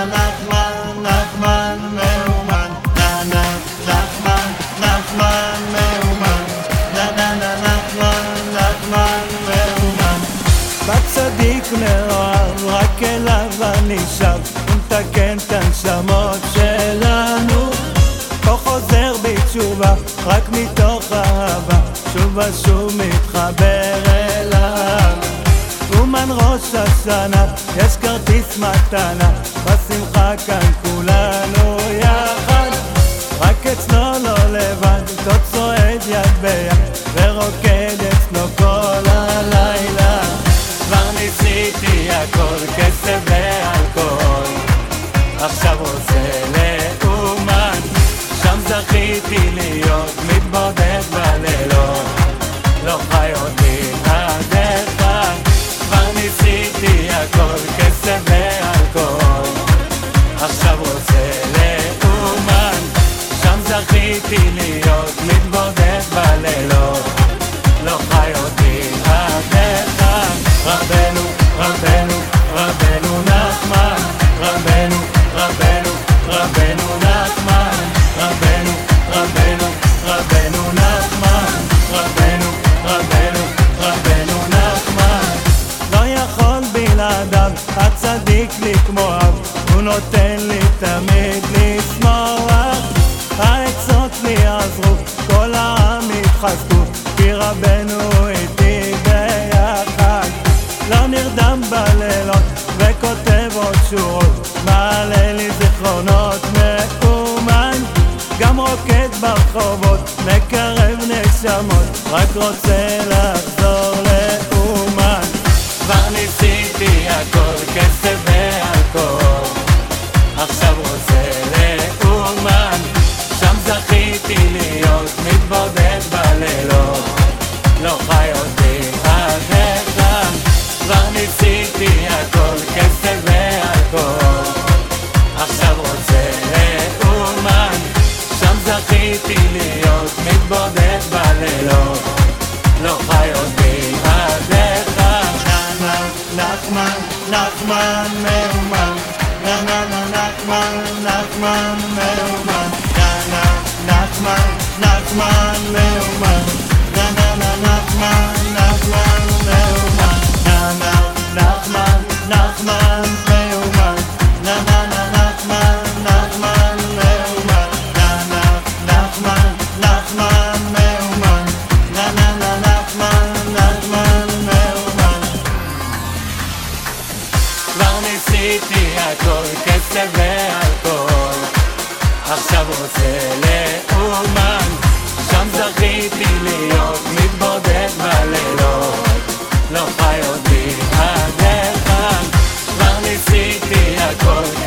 נחמן, נחמן מאומן, נחמן, נחמן מאומן, נחמן, נחמן מאומן. בצדיק מאוהב, רק אליו אני שב, ומתקן את הנשמות שלנו. פה חוזר בתשובה, רק מתוך אהבה, שוב ושוב מתחבר אליו. אומן ראש השנה, יש כרטיס מתנה, בשמחה כאן כולנו יחד. רק אצלו לא לבד, איתו צועד יד ביד, ורוקד אצלו כל הלילה. כבר ניסיתי הכל, כסף ואלכוהול, עכשיו רוצה לאומן. שם זכיתי להיות מתבודד בלילות, לא חי אותי עד אחד. כבר ניסיתי הכל, כסף ואלכוהול, עכשיו רוצה לאומן. שם זכיתי להיות מתבודד בלילות, לא חי אותי עד אחד. רבנו, רבנו, רבנו נחמן, רבנו, רבנו, רבנו נחמן, רבנו, רבנו, רבנו נחמן, רבנו, רבנו, רבנו נחמן. לא יכול בלעדיו, הצדיק לי כמו אב, הוא נותן לי תמיד לשמוח. העצות לי יעזרו, כל העם יתחזקו, כי רבנו איתי ביחד. לא נרדם בלילות וכותב עוד שורות, מעלה לי זיכרונות מאומן. גם רוקד ברחובות, מקרב נשמות, רק רוצה לחזור לאומן. כבר ניסיתי הכל, כסף ואלכוהול, עכשיו רוצה לאומן. שם זכיתי להיות מתבודד בלילות, לא חי אותי עד אחד. כבר ניסיתי הכל, כסף ואלכוהול, עכשיו רוצה לאומן. שם זכיתי להיות מתבודד בלילות, לא חי אותי עד אחד. נחמן, נחמן מאומן, נחמן, נחמן מאומן, נחמן, נחמן מאומן, נחמן, נחמן מאומן, נחמן, נחמן מאומן, נחמן, נחמן מאומן, נחמן, נחמן מאומן, נחמן, נחמן מאומן. כבר ניסיתי הכל, כסף ואלכוהול, עכשיו רוצה לאומן. שם זכיתי להיות מתבודד בלילות, לא חי אותי עד אחד. כבר ניסיתי הכל,